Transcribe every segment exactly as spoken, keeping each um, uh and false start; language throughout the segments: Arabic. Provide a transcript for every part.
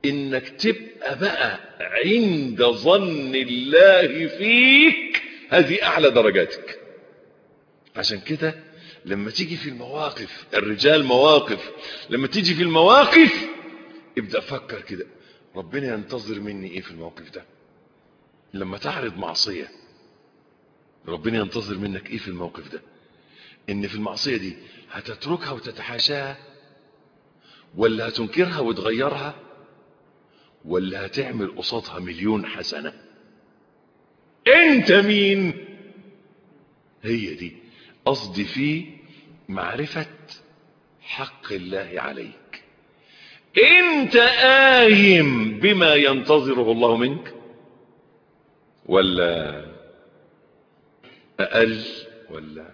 انك تبقى بقى عند ظن الله فيك، هذه اعلى درجاتك. عشان كده لما تيجي في المواقف، الرجال مواقف، لما تيجي في المواقف ابدأ فكر كده، ربنا ينتظر مني ايه في الموقف ده؟ لما تعرض معصية ربنا ينتظر منك ايه في الموقف ده؟ ان في المعصية دي هتتركها وتتحاشاها، ولا هتنكرها وتغيرها، ولا هتعمل قصادها مليون حسنة؟ انت مين؟ هي دي قصدي في معرفة حق الله عليك. انت قايم بما ينتظره الله منك، ولا اقل؟ ولا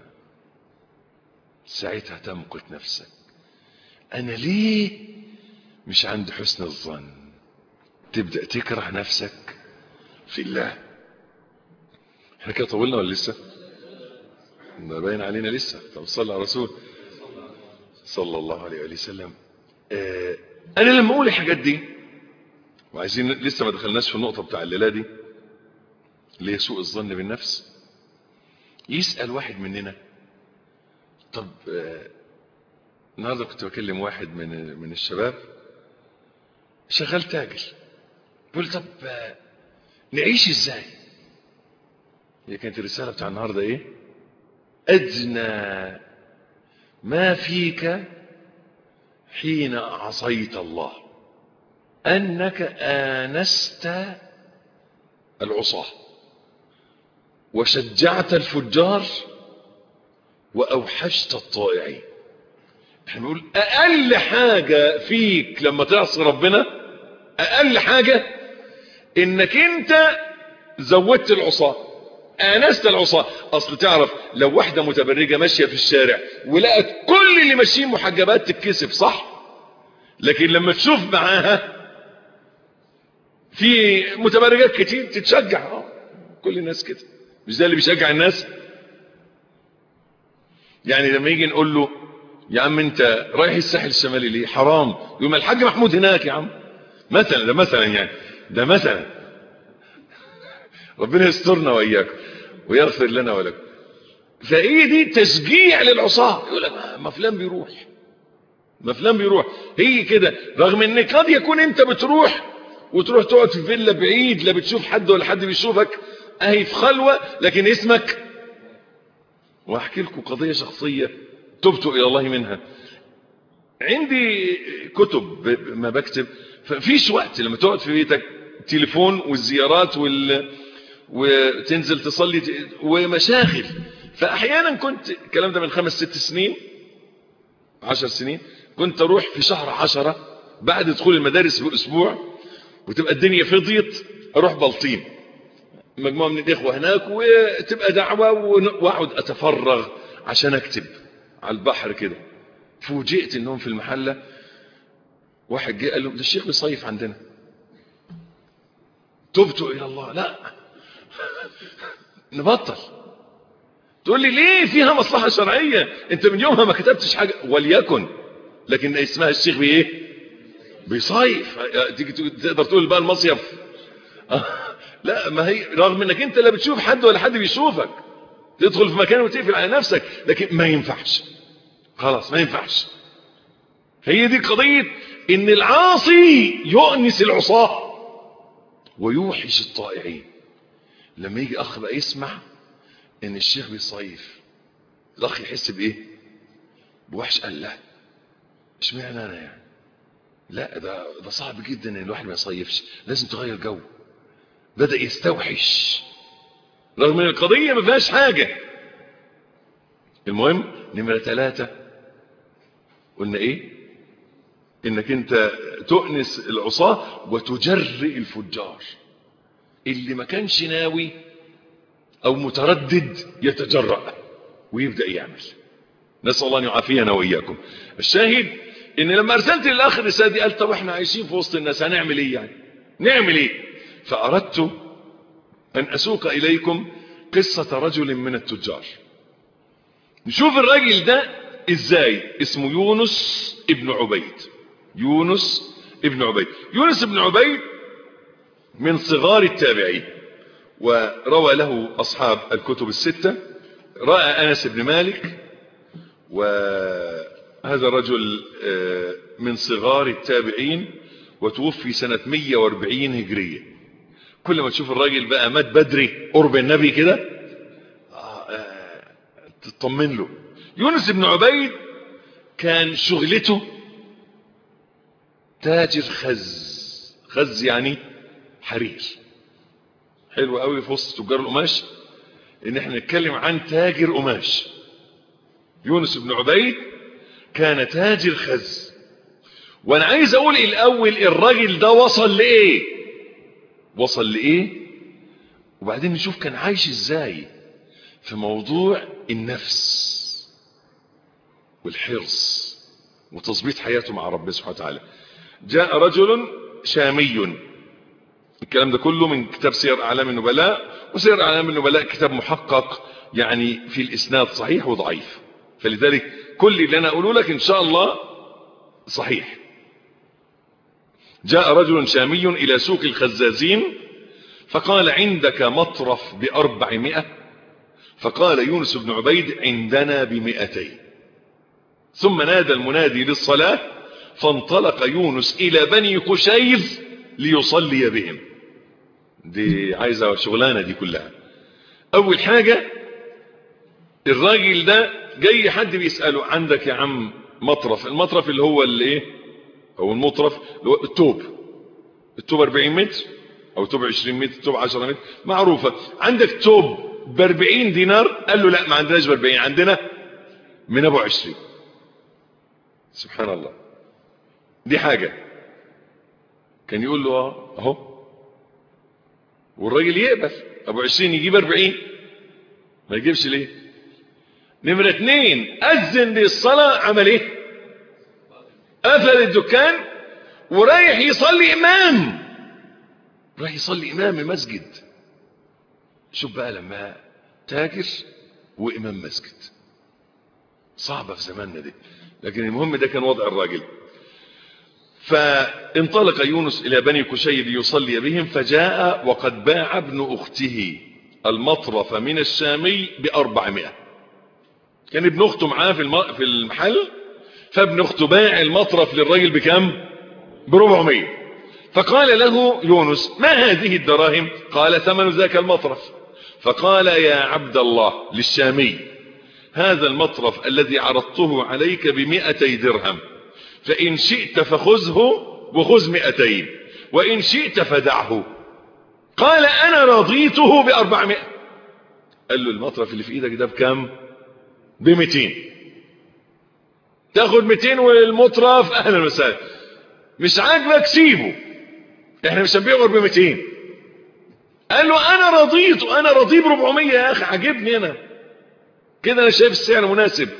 ساعتها تمقت نفسك، انا ليه مش عند حسن الظن؟ تبدأ تكره نفسك في الله. احنا كده طولنا ولا لسه؟ ما باين علينا لسه. طب صلى على رسول صلى الله عليه وآله وسلم. اه انا لما اقول الحاجات دي، وعايزين لسه ما دخلناش في النقطة بتاع الليلة دي اللي هي سوء الظن بالنفس، يسأل واحد مننا، طب اه النهارده كنت بكلم واحد من من الشباب شغال تاجر، بقول طب اه نعيش ازاي؟ هي كانت الرسالة بتاع النهارده ايه؟ أدنى ما فيك حين عصيت الله أنك آنست العصاة وشجعت الفجار وأوحشت الطائعين. احنا بنقول أقل حاجة فيك لما تعصي ربنا، أقل حاجة إنك أنت زودت العصاة، آنست العصاة. أصل تعرف لو واحدة متبرجة ماشية في الشارع ولقت كل اللي ماشيين محجبات تتكسف، صح؟ لكن لما تشوف معاها في متبرجات كتير تتشجع. اه كل الناس كده، مش ده اللي بيشجع الناس؟ يعني لما يجي نقول له يا عم انت رايح الساحل الشمالي ليه؟ حرام. يقول ما الحاج محمود هناك يا عم. مثلا ده مثلا يعني ده مثلا ربنا يسترنا واياكم ويغفر لنا ولكم. فايه دي تشجيع للعصاة. يقول لك ما فلان بيروح، ما فلان بيروح. هي كده، رغم ان قد يكون انت بتروح وتروح تقعد في فيلا بعيد لا بتشوف حد ولا حد بيشوفك، اهي في خلوة، لكن اسمك. واحكي لكم قضية شخصية تبت الى الله منها. عندي كتب ما بكتب، ففيش وقت لما تقعد في بيتك تليفون والزيارات وال... وتنزل تصلي ومشاغل. فاحيانا كنت، الكلام ده من خمس ست سنين عشر سنين، كنت اروح في شهر عشرة بعد دخول المدارس باسبوع وتبقى الدنيا فضيت، اروح بلطيم مجموعة من الاخوة هناك وتبقى دعوة واقعد اتفرغ عشان اكتب على البحر كده. فوجئت انهم في المحلة واحد جه قال له ده الشيخ بيصيف عندنا. تبت الى الله، لا نبطل. تقول لي ليه؟ فيها مصلحة شرعية، انت من يومها ما كتبتش حاجة. وليكن، لكن اسمها الشيخ بايه؟ بيصيف. تيجي تقدر تقول بقى المصيف لا، ما هي رغم انك انت لا بتشوف حد ولا حد بيشوفك، تدخل في مكان وتقفل على نفسك، لكن ما ينفعش، خلاص ما ينفعش. هي دي قضية ان العاصي يؤنس العصاة ويوحش الطائعين. لما يجي اخ بقى يسمع ان الشيخ بيصيف، الاخ يحس بايه؟ بوحش. قال لا اشمعنى انا يعني؟ لا ده ده صعب جدا ان الواحد ما يصيفش، لازم تغير جو. بدأ يستوحش رغم ان القضية ما فيهاش حاجة. المهم نمرة ثلاثة قلنا ايه؟ انك انت تؤنس العصاة وتجرئ الفجار. اللي ما كانش ناوي او متردد يتجرأ ويبدأ يعمل. نسأل الله ان يعافينا واياكم. الشاهد ان لما ارسلت للاخر الرسالة دي قال طب احنا عايشين في وسط الناس هنعمل ايه يعني؟ نعمل ايه؟ فاردت ان اسوق اليكم قصة رجل من التجار. نشوف الراجل ده ازاي. اسمه يونس ابن عبيد. يونس ابن عبيد. يونس بن عبيد من صغار التابعين، وروى له أصحاب الكتب الستة. رأى أنس بن مالك، وهذا الرجل من صغار التابعين، وتوفي سنة مية واربعين هجرية. كل ما تشوف الراجل بقى مات بدري قرب النبي كده تطمن له. يونس بن عبيد كان شغلته تاجر خز. خز يعني حرير. حلو قوي في وسط تجار القماش ان احنا نتكلم عن تاجر قماش. يونس بن عبيد كان تاجر خز. وانا عايز اقول الاول الراجل ده وصل لايه وصل لايه وبعدين نشوف كان عايش ازاي في موضوع النفس والحرص وتظبيط حياته مع ربنا سبحانه وتعالى. جاء رجل شامي، الكلام ده كله من كتاب سير اعلام النبلاء، وسير اعلام النبلاء كتاب محقق يعني في الاسناد صحيح وضعيف، فلذلك كل اللي انا اقوله لك ان شاء الله صحيح. جاء رجل شامي الى سوق الخزازين فقال عندك مطرف باربعمائة؟ فقال يونس بن عبيد عندنا بمئتين. ثم نادى المنادي للصلاة فانطلق يونس الى بني قشير ليصلي بهم. دي عايزة شغلانة دي كلها. اول حاجة الراجل ده جاي حد بيسأله عندك يا عم مطرف؟ المطرف اللي هو اللي ايه او المطرف اللي هو التوب. التوب اربعين متر او توب عشرين متر، توب عشرة متر معروفة. عندك توب باربعين دينار؟ قال له لا ما عندناش باربعين، عندنا من ابو عشرين. سبحان الله. دي حاجة. كان يقول له اهو، والراجل يقبل ابو عشرين يجيب اربعين، ما يجيبش ليه؟ نمرة اتنين اذن للصلاة، عمل ايه؟ قفل الدكان ورايح يصلي امام، رايح يصلي امام مسجد. شوف بقى لما تاجر وامام مسجد صعبة في زماننا دي، لكن المهم ده كان وضع الراجل. فانطلق يونس الى بني قشير ليصلي بهم، فجاء وقد باع ابن اخته المطرف من الشامي باربعمائة. كان ابن اخته معاه في في المحل، فابن اخته باع المطرف للراجل بكم؟ بربعمائة. فقال له يونس ما هذه الدراهم؟ قال ثمن ذاك المطرف. فقال يا عبد الله للشامي هذا المطرف الذي عرضته عليك بمئتي درهم، فإن شئت فخذه وخذ مئتين، وإن شئت فدعه. قال أنا رضيته بأربعمائة. قال له المطرف اللي في إيدك ده بكم؟ بمئتين. تاخد مئتين والمطرف أهلا وسهلا. مش عاجبك سيبه، احنا مش هنبيعه غير بمئتين. قال له أنا رضيته، أنا رضيه بربعمية يا أخي، عجبني أنا كده، أنا شايف السعر مناسب.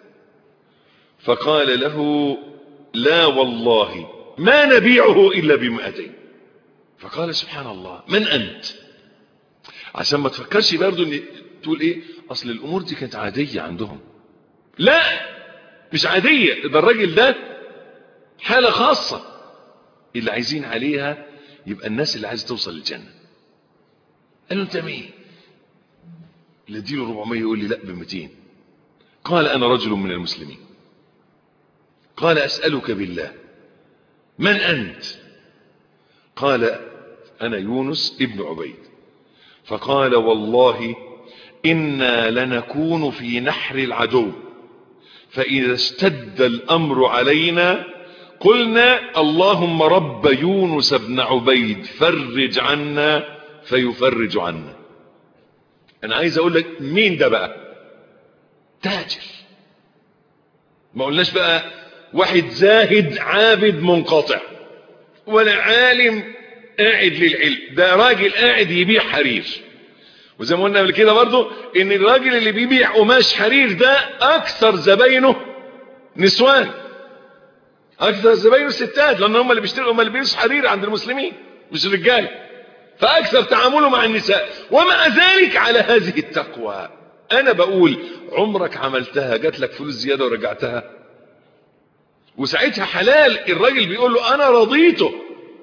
فقال له لا والله ما نبيعه إلا بمئتين. فقال سبحان الله من أنت؟ عشان ما تفكرش برضو ان تقول ايه اصل الامور دي كانت عادية عندهم. لا مش عادية، ده الراجل ده حالة خاصة اللي عايزين عليها يبقى الناس اللي عايزة توصل للجنة. قال له انت مين؟ اللي اديله أربعمائة يقول لي لا بمئتين. قال انا رجل من المسلمين. قال اسألك بالله من انت؟ قال انا يونس ابن عبيد. فقال والله إنا لنكون في نحر العدو، فإذا اشتد الأمر علينا قلنا اللهم رب يونس بن عبيد فرج عنا فيفرج عنا. أنا عايز أقول لك مين ده بقى؟ تاجر. ما قلناش بقى واحد زاهد عابد منقطع ولا عالم قاعد للعلم، ده راجل قاعد يبيع حرير. وزي ما قلنا قبل كده برضو ان الراجل اللي بيبيع قماش حرير ده اكثر زباينه نسوان، اكثر زباينه ستات، لان هم اللي بيشتروا، هم اللي بيلبسوا حرير عند المسلمين مش الرجال، فاكثر تعامله مع النساء. ومع ذلك على هذه التقوى. انا بقول عمرك عملتها جات لك فلوس زياده ورجعتها؟ وساعتها حلال. الراجل بيقول له انا رضيته،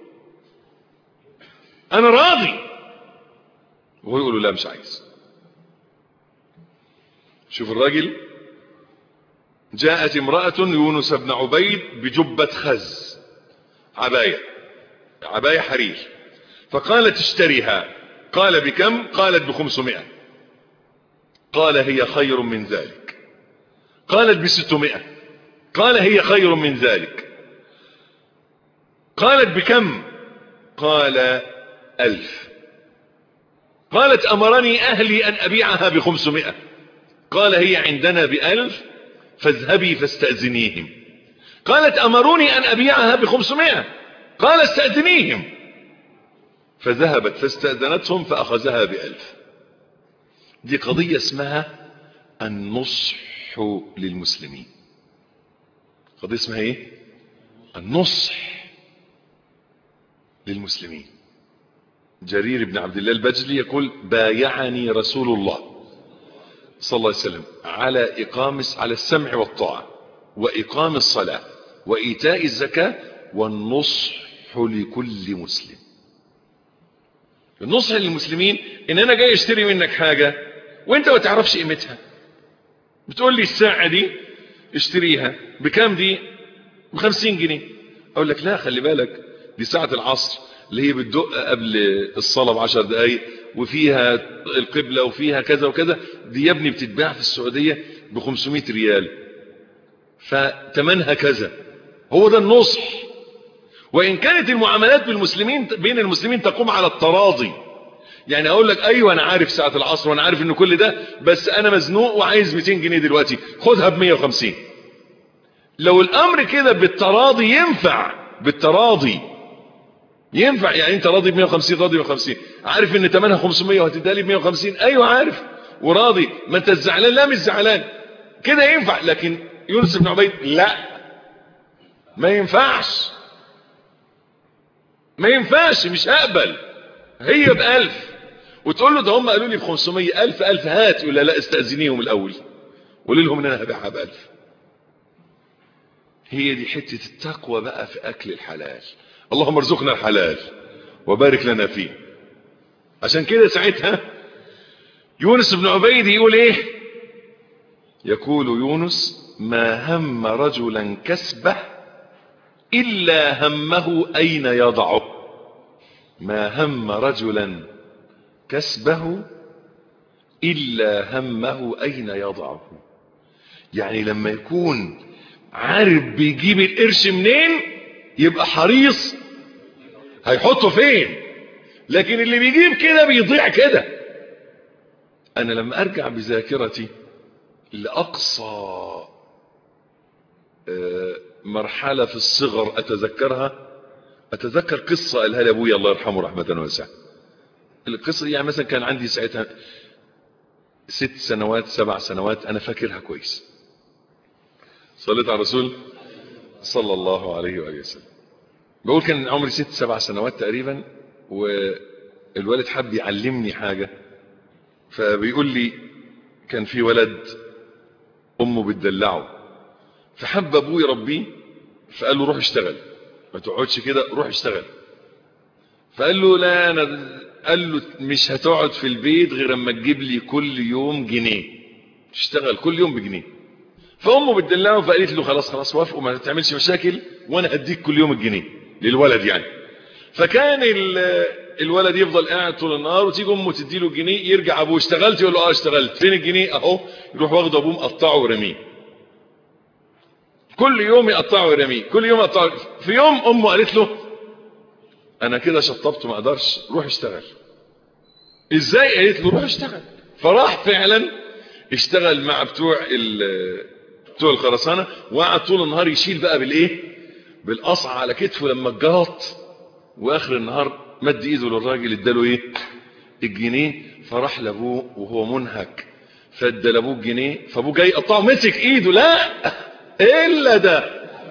انا راضي، وهو يقول له لا مش عايز. شوف الراجل، جاءت امرأة يونس بن عبيد بجبة خز، عباية عباية حرير، فقالت اشتريها. قال بكم؟ قالت بخمسمائة. قال هي خير من ذلك. قالت بستمائة. قال هي خير من ذلك. قالت بكم؟ قال ألف. قالت أمرني أهلي أن أبيعها بخمسمائة. قال هي عندنا بألف فاذهبي فاستأذنيهم. قالت أمروني أن أبيعها بخمسمائة. قال استأذنيهم. فذهبت فاستأذنتهم فأخذها بألف. دي قضية اسمها النصح للمسلمين. قضية اسمها ايه؟ النصح للمسلمين. جرير بن عبد الله البجلي يقول بايعني رسول الله صلى الله عليه وسلم على إقام على السمع والطاعة وإقام الصلاة وإيتاء الزكاة والنصح لكل مسلم. النصح للمسلمين ان انا جاي اشتري منك حاجة وانت ما تعرفش قيمتها، بتقول لي الساعة دي اشتريها بكام؟ دي بخمسين جنيه. اقول لك لا خلي بالك، دي ساعة العصر اللي هي بتدق قبل الصلاة بعشر دقايق وفيها القبلة وفيها كذا وكذا، دي يا ابني بتتباع في السعودية بخمسمائة ريال فتمنها كذا. هو ده النصح. وإن كانت المعاملات بالمسلمين بين المسلمين تقوم على التراضي، يعني أقول لك أيوة أنا عارف ساعة العصر وأنا عارف إن كل ده، بس أنا مزنوق وعايز مئتين جنيه دلوقتي، خدها ب مئة وخمسين. لو الأمر كده بالتراضي ينفع، بالتراضي ينفع. يعني أنت راضي ب مئة وخمسين، راضي ب مئة وخمسين، عارف إن تمنها خمسمائة وهتديها لي ب مئة وخمسين، أيوة عارف وراضي، ما أنت زعلان؟ لا مش زعلان، كده ينفع. لكن يونس بن عبيد لا، ما ينفعش، ما ينفعش، مش هقبل. هي بألف وتقول له ده هم قالوا لي بخمسمائة. ألف ألف هات. يقول لا لا استأذنيهم الأول قولي لهم ان انا هبيعها بألف. هي دي حتة التقوى بقى في أكل الحلال. اللهم ارزقنا الحلال وبارك لنا فيه. عشان كده ساعتها يونس بن عبيد يقول ايه؟ يقول يونس ما هم رجلا كسبه إلا همه أين يضعه. ما هم رجلا كسبه إلا همه أين يضعه. يعني لما يكون عارف بيجيب القرش منين يبقى حريص هيحطه فين. لكن اللي بيجيب كده بيضيع كده. أنا لما أرجع بذاكرتي لأقصى مرحلة في الصغر أتذكرها، أتذكر قصة قالها لي أبويا الله يرحمه رحمة واسعة. القصة يعني مثلا كان عندي ساعتها ست سنوات سبع سنوات، أنا فاكرها كويس. صليت على الرسول صلى الله عليه وآله وسلم. بقول كان عمري ست سبع سنوات تقريبا، والولد حب يعلمني حاجة، فبيقول لي كان في ولد أمه بتدلعه، فحب أبوه يربيه، فقال له روح اشتغل، ما تقعدش كده، روح اشتغل. فقال له لا أنا، قال له مش هتقعد في البيت غير اما تجيب لي كل يوم جنيه، تشتغل كل يوم بجنيه. فأمه بتدلعه فقالت له خلاص خلاص وافق وما تعملش مشاكل وانا هديك كل يوم الجنيه للولد يعني. فكان الولد يفضل قاعد طول النهار، وتيجي امه تديله الجنيه، يرجع ابوه اشتغلت؟ يقول له اه اشتغلت. فين الجنيه؟ اهو. يروح واخده ابوه مقطعه ورميه، كل يوم يقطعه ورميه، كل يوم يقطعه. في يوم امه قالت له انا كده شطبت ما اقدرش، روح اشتغل. ازاي؟ قالت له روح اشتغل. فراح فعلا اشتغل مع بتوع بتوع الخرسانه، وقعد طول النهار يشيل بقى بالايه، بالقصعه على كتفه. لما اتجهط واخر النهار مد ايده للراجل اداله ايه؟ الجنيه. فراح لابوه وهو منهك فادى لابوه الجنيه، فابوه جاي يقطعه مسك ايده، لا الا ده،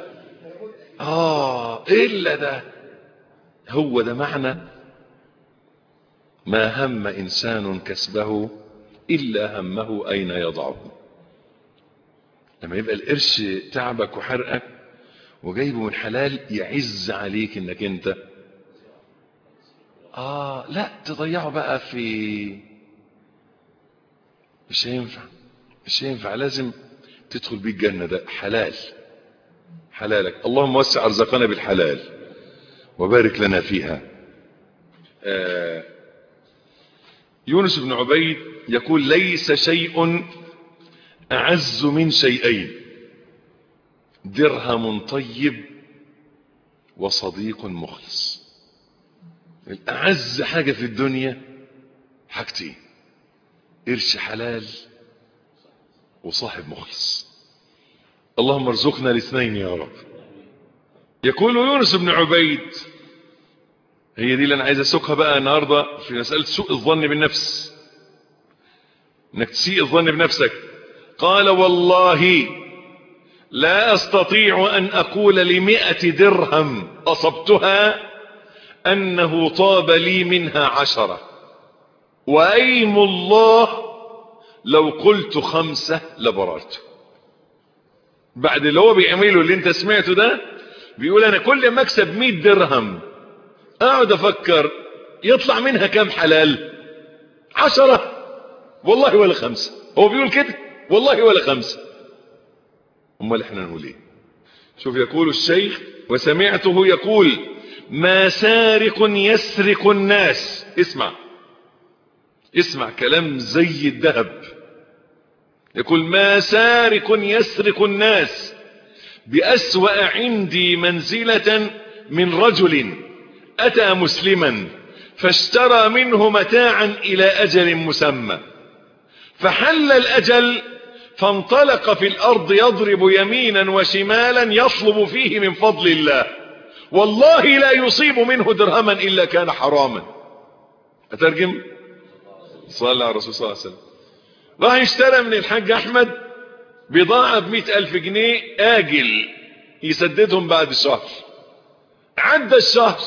اه الا ده. هو ده معنى ما هم إنسان كسبه إلا همه أين يضعه. لما يبقى القرش تعبك وحرقك وجايبه من حلال يعز عليك انك انت اه لا تضيعه بقى في مش هينفع مش هينفع لازم تدخل بيه الجنة. ده حلال حلالك. اللهم وسع ارزاقنا بالحلال وبارك لنا فيها. آه يونس بن عبيد يقول ليس شيء أعز من شيئين درهم طيب وصديق مخلص. الأعز حاجة في الدنيا حاجتين: قرش حلال وصاحب مخلص. اللهم ارزقنا الاثنين يا رب. يقول يونس بن عبيد، هي دي اللي انا عايز اسوقها بقى النهارده في مسألة سوء الظن بالنفس، انك تسيء الظن بنفسك. قال والله لا استطيع ان اقول لمئة درهم اصبتها انه طاب لي منها عشرة، وايم الله لو قلت خمسة لبررت. بعد اللي هو بيعمله اللي انت سمعته ده، بيقول انا كل ما اكسب مئة درهم اقعد افكر يطلع منها كام حلال؟ عشرة والله ولا خمسة. هو بيقول كده والله ولا خمسة. امال احنا نقول ايه؟ شوف يقول الشيخ وسمعته يقول ما سارق يسرق الناس. اسمع اسمع كلام زي الذهب. يقول ما سارق يسرق الناس بأسوأ عندي منزلة من رجل أتى مسلما فاشترى منه متاعا إلى أجل مسمى، فحل الأجل فانطلق في الأرض يضرب يمينا وشمالا يطلب فيه من فضل الله، والله لا يصيب منه درهما إلا كان حراما. أترجم؟ صلى على الرسول صلى الله عليه وسلم. راح اشترى من الحاج أحمد بضاعة بمئة ألف جنيه آجل يسددهم بعد شهر. عدى الشهر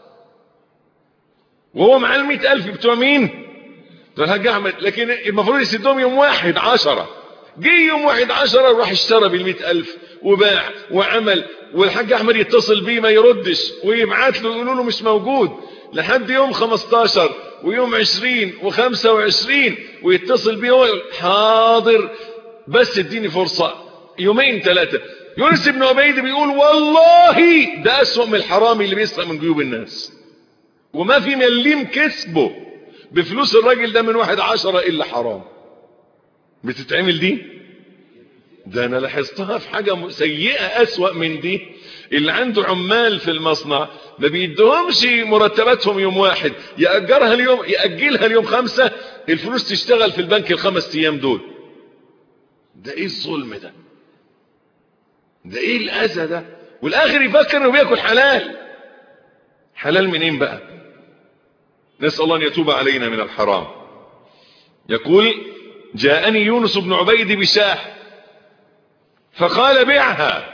وهو مع المئة ألف بتوع مين؟ بتوع الحاج أحمد، لكن المفروض يسدهم يوم واحد عشرة. جه يوم واحد عشرة وراح اشترى بالمئة ألف وباع وعمل، والحاج أحمد يتصل بيه ما يردش ويبعت له يقولوا له مش موجود، لحد يوم خمستاشر ويوم عشرين وخمسة وعشرين ويتصل بيه هو حاضر بس اديني فرصة يومين ثلاثة. يونس بن عبيد بيقول والله ده أسوأ من الحرامي اللي بيسرق من جيوب الناس، وما في مليم كسبه بفلوس الراجل ده من واحد عشرة إلا حرام. بتتعمل دي؟ ده أنا لاحظتها في حاجة سيئة أسوأ من دي. اللي عنده عمال في المصنع ما بيدهمش مرتباتهم يوم واحد، يأجرها اليوم يأجلها اليوم خمسة، الفلوس تشتغل في البنك الخمس أيام دول. ده إيه الظلم ده؟ ده إيه الأذى ده؟ والآخر يفكر إنه بياكل حلال. حلال منين بقى؟ نسأل الله أن يتوب علينا من الحرام. يقول جاءني يونس بن عبيد بشاه فقال بيعها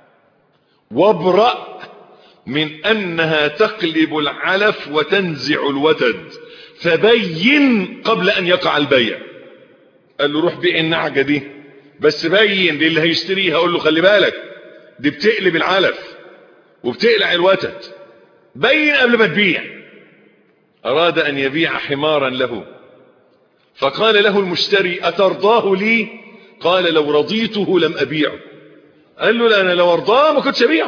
وابرأ من أنها تقلب العلف وتنزع الوتد، فبين قبل أن يقع البيع. قال له روح بيع النعجة دي، بس بين للي هيشتريها، قول له خلي بالك دي بتقلب العلف وبتقلع الوتد، بين قبل ما تبيع. أراد أن يبيع حمارا له، فقال له المشتري أترضاه لي؟ قال لو رضيته لم أبيعه. قال له لا أنا لو أرضاه ما كنتش أبيعه.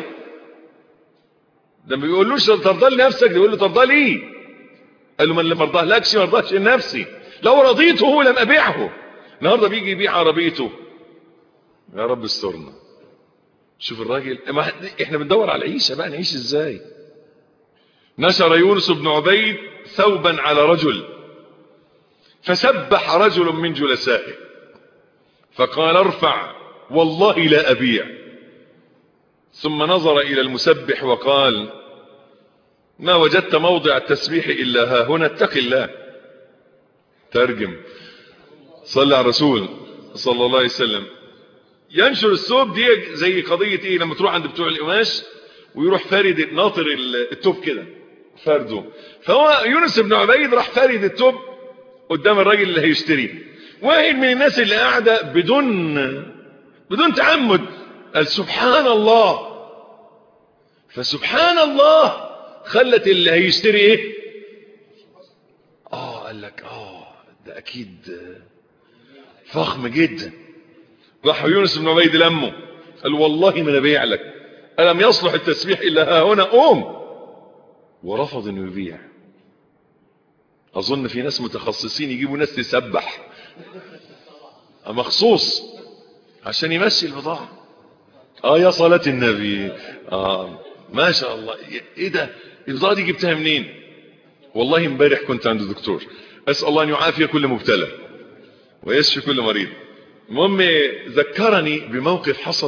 ده ما بيقولوش ترضاه لنفسك، ده بيقول له ترضاه لي. قال له من اللي مرضاه لكش ما رضاهش لنفسي، لو رضيته لم أبيعه. النهارده بيجي يبيع عربيته، يا رب استرنا. شوف الراجل، احنا بندور على العيشة بقى، نعيش ازاي؟ نشر يونس بن عبيد ثوبا على رجل فسبح رجل من جلسائه فقال ارفع والله لا أبيع. ثم نظر إلى المسبح وقال ما وجدت موضع التسبيح إلا ها هنا، اتق الله. ترجم صلى على الرسول صلى الله عليه وسلم. ينشر الثوب دي زي قضية ايه؟ لما تروح عند بتوع القماش ويروح فارد ناطر الثوب كده فرده. فهو يونس بن عبيد راح فارد الثوب قدام الراجل اللي هيشتري. واحد من الناس اللي قاعدة بدون بدون تعمد قال سبحان الله، فسبحان الله خلت اللي هيشتري ايه؟ اه قال لك اه ده اكيد فخم جدا. راح يونس بن عبيد لمه قال والله ما نبيع لك، ألم يصلح التسبيح إلا ها هنا، قوم. ورفض انه يبيع. اظن في ناس متخصصين يجيبوا ناس تسبح مخصوص عشان يمشي البضاعة. اه يا صلاة النبي. اه ما شاء الله. ايه ده البضاعة دي جبتها منين؟ والله امبارح كنت عند دكتور، اسأل الله ان يعافي كل مبتلى ويشفي كل مريض. المهم ذكرني بموقف حصل،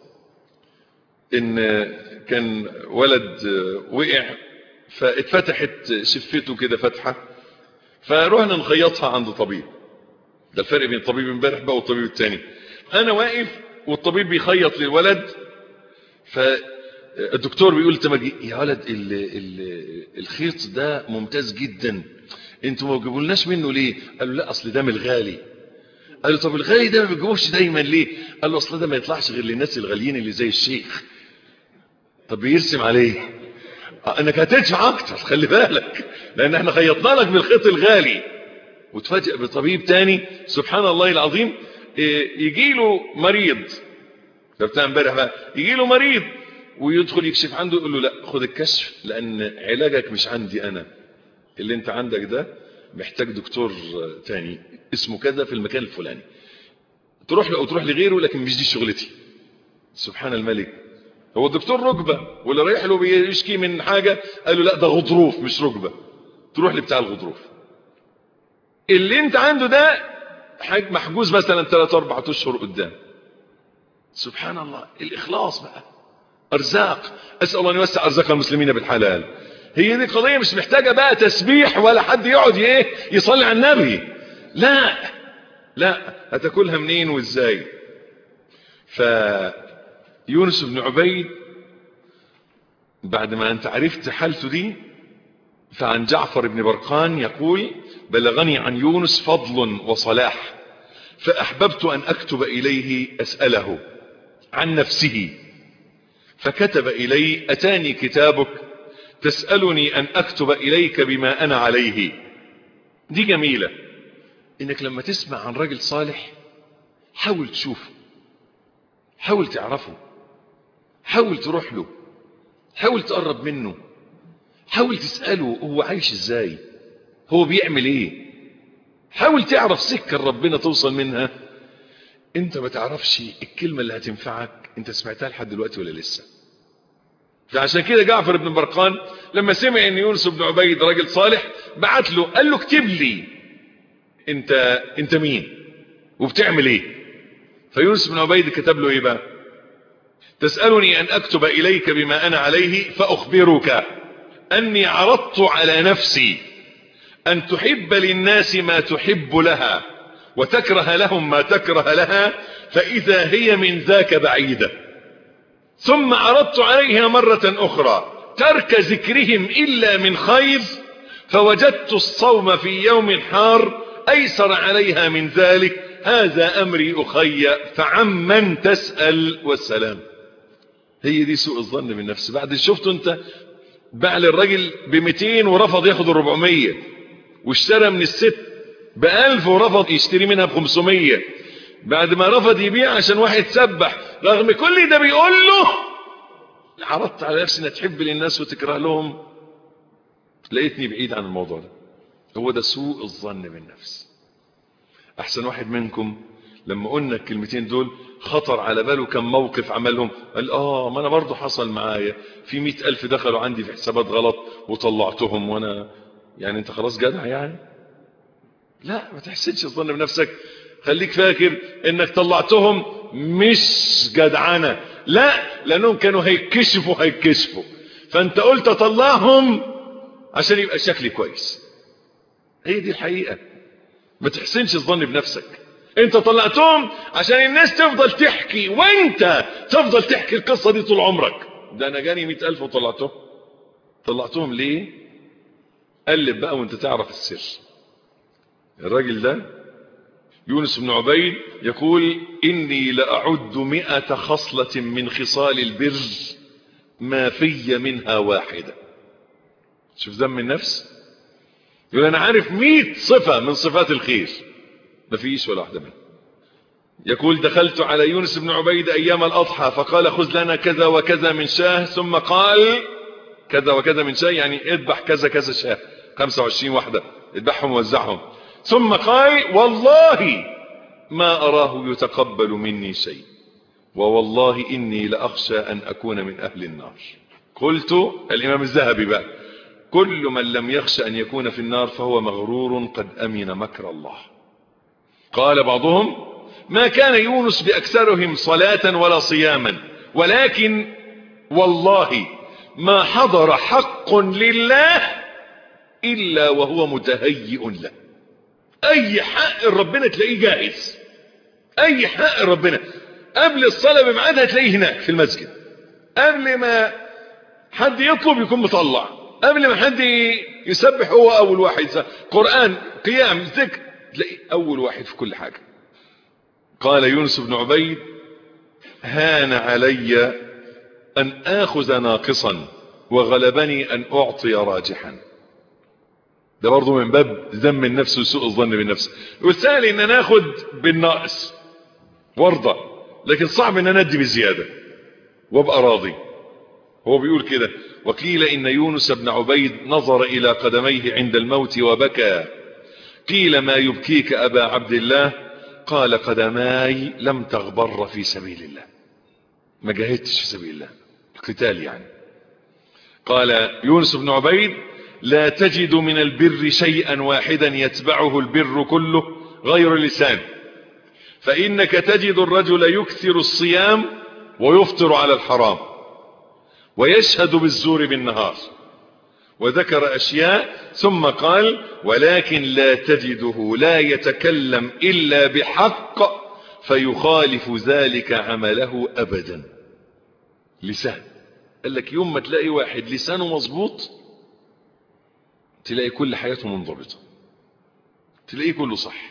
ان كان ولد وقع فاتفتحت شفته كده فتحة، فروحنا نخيطها عند طبيب. ده الفرق بين الطبيب امبارح بقى والطبيب التاني. انا واقف والطبيب بيخيط للولد، فالدكتور بيقول تمجي يا ولد ال ال الخيط ده ممتاز جدا، انتوا ما بتجيبولناش منه ليه؟ قال له لا اصل ده من الغالي. قال له طب الغالي ده ما بتجيبوش دايما ليه؟ قال له اصل ده ما يطلعش غير للناس الغاليين اللي زي الشيخ. طب بيرسم عليه انك هتدفع اكتر خلي بالك، لان احنا خيطنا لك بالخيط الغالي. وتفاجئ بطبيب تاني سبحان الله العظيم، يجي له مريض ده بتاع امبارح بقى، يجي له مريض ويدخل يكشف عنده يقول له لا خد الكشف لان علاجك مش عندي انا، اللي انت عندك ده محتاج دكتور تاني اسمه كذا في المكان الفلاني، تروح له او تروح لغيره لكن مش دي شغلتي. سبحان الملك. هو الدكتور ركبه واللي رايح له بيشكي من حاجه، قال له لا ده غضروف مش ركبه، تروح لبتاع الغضروف. اللي انت عنده ده محجوز مثلا ثلاثة أربعة اشهر قدام. سبحان الله. الاخلاص بقى ارزاق، اسال الله ان يوسع ارزاق المسلمين بالحلال. هي دي قضيه مش محتاجه بقى تسبيح ولا حد يقعد ايه يصلي على النبي، لا لا هتاكلها منين وازاي. فيونس بن عبيد بعد ما انت عرفت حالته دي، فعن جعفر بن برقان يقول بلغني عن يونس فضل وصلاح فأحببت أن أكتب إليه أسأله عن نفسه، فكتب إلي أتاني كتابك تسألني أن أكتب إليك بما أنا عليه. دي جميلة إنك لما تسمع عن راجل صالح حاول تشوفه، حاول تعرفه، حاول تروح له، حاول تقرب منه، حاول تسأله هو عايش ازاي، هو بيعمل ايه، حاول تعرف سكة ربنا توصل منها. انت ما تعرفش الكلمة اللي هتنفعك انت سمعتها لحد دلوقتي ولا لسه. فعشان كده جعفر بن برقان لما سمع ان يونس بن عبيد راجل صالح بعت له قال له اكتب لي انت انت مين وبتعمل ايه. فيونس بن عبيد كتب له ايه بقى؟ تسألني ان اكتب اليك بما انا عليه فاخبرك اني عرضت على نفسي ان تحب للناس ما تحب لها وتكره لهم ما تكره لها، فاذا هي من ذاك بعيدة. ثم عرضت عليها مرة اخرى ترك ذكرهم الا من خير، فوجدت الصوم في يوم حار ايسر عليها من ذلك، هذا امري اخي فعمن تسأل والسلام. هي دي سوء الظن بالنفس. بعد شفته انت باع للراجل بمئتين ورفض ياخد الربعمية، واشترى من الست بألف ورفض يشتري منها بخمسمية، بعد ما رفض يبيع عشان واحد سبح، رغم كل ده بيقول له عرضت على نفسي انها تحب للناس وتكره لهم، لقيتني بعيد عن الموضوع ده. هو ده سوء الظن بالنفس. احسن واحد منكم لما قلنا الكلمتين دول خطر على باله كم موقف عملهم، قال اه ما انا برضو حصل معايا في مئة الف دخلوا عندي في حسابات غلط وطلعتهم، وانا يعني انت خلاص جدع يعني. لا ما تحسنش الظن بنفسك، خليك فاكر انك طلعتهم مش جدعانة، لا لانهم كانوا هيكشفوا هيكشفوا فانت قلت اطلعهم عشان يبقى شكلي كويس. هي دي الحقيقة. ما تحسنش الظن بنفسك، انت طلعتهم عشان الناس تفضل تحكي وانت تفضل تحكي القصة دي طول عمرك. ده انا جاني مئة الف وطلعتهم. طلعتهم ليه؟ قلب بقى وانت تعرف السر. الراجل ده يونس بن عبيد يقول إني لأعد مئة خصلة من خصال البر ما في منها واحدة. شوف ذم النفس، يقول انا عارف مئة صفة من صفات الخير، ما فيش ولا واحدة منها. يقول دخلت على يونس بن عبيد ايام الاضحى فقال خذ لنا كذا وكذا من شاه، ثم قال كذا وكذا من شاه يعني اذبح كذا كذا شاه، خمسة وعشرين واحدة اذبحهم ووزعهم. ثم قال والله ما اراه يتقبل مني شيء، ووالله اني لاخشى ان اكون من اهل النار. قلت الامام الذهبي بقى كل من لم يخشى ان يكون في النار فهو مغرور قد امن مكر الله. قال بعضهم ما كان يونس باكثرهم صلاة ولا صياما، ولكن والله ما حضر حق لله الا وهو متهيئ له. اي حق ربنا تلاقيه جاهز، اي حق ربنا قبل الصلاة بميعادها تلاقيه هناك في المسجد، قبل ما حد يطلب يكون مطلع، قبل ما حد يسبح هو اول واحد، قرآن قيام ذكر تلاقيه اول واحد في كل حاجة. قال يونس بن عبيد هان علي ان اخذ ناقصا وغلبني ان اعطي راجحا. ده برضو من باب ذم النفس وسوء الظن بالنفس. والثاني ان انا اخذ بالناقص وارضى، لكن صعب ان انا ادي بزيادة وابقى راضي. هو بيقول كده وقيل ان يونس بن عبيد نظر الى قدميه عند الموت وبكى. قيل ما يبكيك ابا عبد الله؟ قال قدماي لم تغبر في سبيل الله، ما جاهدتش في سبيل الله القتال يعني. قال يونس بن عبيد لا تجد من البر شيئا واحدا يتبعه البر كله غير اللسان، فإنك تجد الرجل يكثر الصيام ويفطر على الحرام ويشهد بالزور بالنهار. وذكر أشياء ثم قال ولكن لا تجده لا يتكلم إلا بحق فيخالف ذلك عمله أبدا. لسان، قال لك يوم ما تلاقي واحد لسانه مظبوط تلاقي كل حياته منضبطة، تلاقيه كله صح.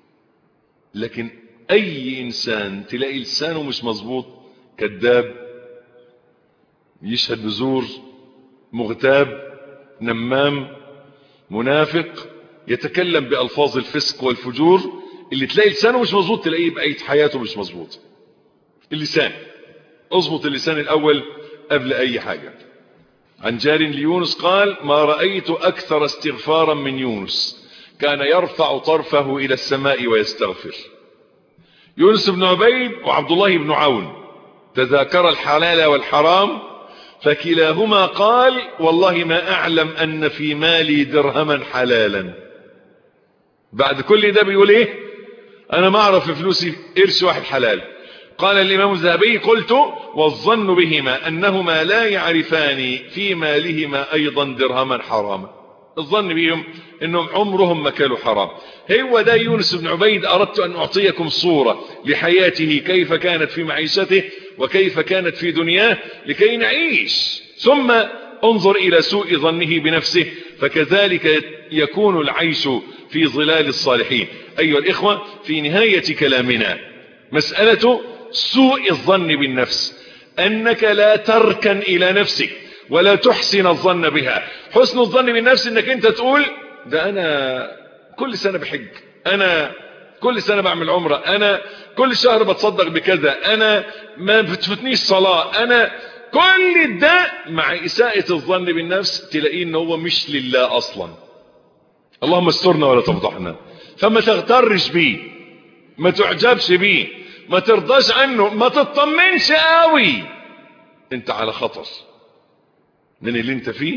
لكن اي انسان تلاقي لسانه مش مظبوط، كذاب، يشهد بزور، مغتاب، نمام، منافق، يتكلم بألفاظ الفسق والفجور، اللي تلاقي لسانه مش مظبوط تلاقيه بقية حياته مش مظبوط. اللسان، اظبط اللسان الاول قبل اي حاجة. عن جار ليونس قال ما رأيت اكثر استغفارا من يونس، كان يرفع طرفه الى السماء ويستغفر. يونس بن عبيد وعبد الله بن عون تذاكر الحلال والحرام فكلاهما قال والله ما اعلم ان في مالي درهما حلالا. بعد كل ده بيقول ايه؟ انا ما اعرف في فلوسي قرش واحد حلال. قال الامام الذهبي قلت والظن بهما انهما لا يعرفان في مالهما ايضا درهما حراما. الظن بهم انهم عمرهم ما كانوا حرام. هو ده يونس بن عبيد. اردت ان اعطيكم صورة لحياته كيف كانت في معيشته وكيف كانت في دنياه لكي نعيش، ثم انظر الى سوء ظنه بنفسه، فكذلك يكون العيش في ظلال الصالحين. ايها الاخوة في نهاية كلامنا مسألة سوء الظن بالنفس، انك لا تركن الى نفسك ولا تحسن الظن بها. حسن الظن بالنفس انك انت تقول ده انا كل سنة بحج، انا كل سنة بعمل عمرة، انا كل شهر بتصدق بكذا، انا ما بتفتنيش صلاة، انا كل ده مع اساءة الظن بالنفس تلاقيه ان هو مش لله اصلا. اللهم استرنا ولا تفضحنا. فما تغترش بيه، ما تعجبش بيه، ما ترضاش عنه، ما تطمنش قوي، انت على خطر من اللي انت فيه.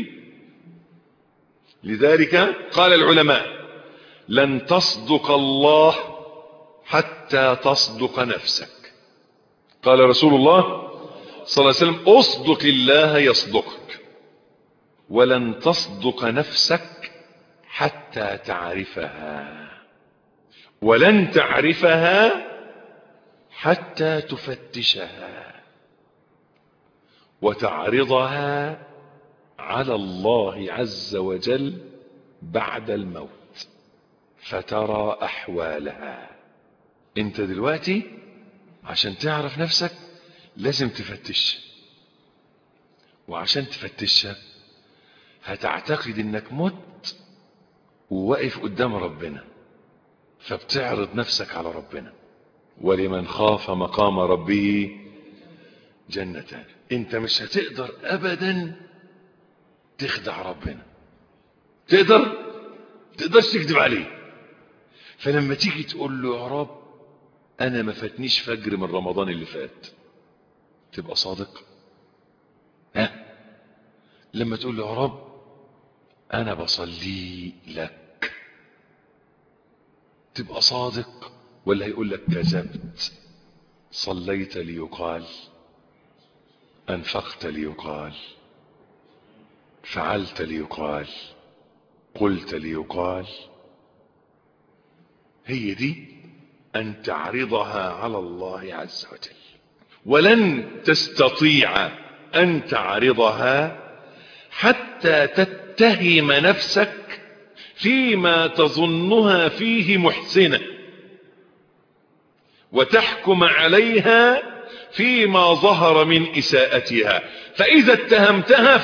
لذلك قال العلماء لن تصدق الله حتى تصدق نفسك. قال رسول الله صلى الله عليه وسلم اصدق الله يصدقك، ولن تصدق نفسك حتى تعرفها، ولن تعرفها حتى تفتشها وتعرضها على الله عز وجل بعد الموت فترى احوالها. انت دلوقتي عشان تعرف نفسك لازم تفتش وعشان تفتشها هتعتقد انك مت وواقف قدام ربنا، فبتعرض نفسك على ربنا. ولمن خاف مقام ربه جنتان. انت مش هتقدر ابدا تخدع ربنا، تقدر تقدرش تكذب عليه. فلما تيجي تقول له يا رب انا ما فاتنيش فجر من رمضان اللي فات، تبقى صادق؟ ها؟ لما تقول له يا رب انا بصلي لك، تبقى صادق؟ ولا هيقول لك كذبت، صليت ليقال، انفقت ليقال، فعلت ليقال، قلت ليقال. هي دي ان تعرضها على الله عز وجل. ولن تستطيع ان تعرضها حتى تتهم نفسك فيما تظنها فيه محسنة، وتحكم عليها فيما ظهر من إساءتها. فإذا اتهمتها